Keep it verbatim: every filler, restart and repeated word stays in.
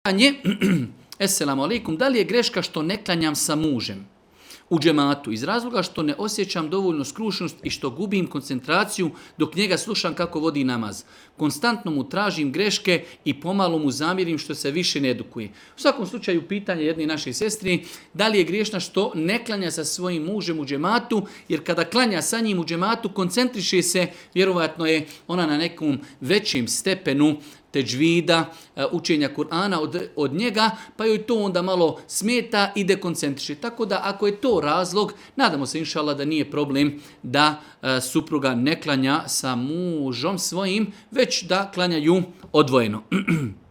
Esselamu alaikum, da li je greška što ne klanjam sa mužem u džematu iz razloga što ne osjećam dovoljno skrušenost i što gubim koncentraciju dok njega slušam kako vodi namaz. Konstantno mu tražim greške i pomalo mu zamjerim što se više ne edukuje. U svakom slučaju pitanje jedne naše sestri, da li je griješna što ne klanja sa svojim mužem u džematu, jer kada klanja sa njim u džematu koncentriše se, vjerovatno je ona na nekom većem stepenu teđvida, učenja Kur'ana od, od njega, pa joj to onda malo smeta i dekoncentriše. Tako da ako je to razlog, nadamo se inšallah da nije problem da e, supruga ne klanja sa mužom svojim, već da klanjaju odvojeno.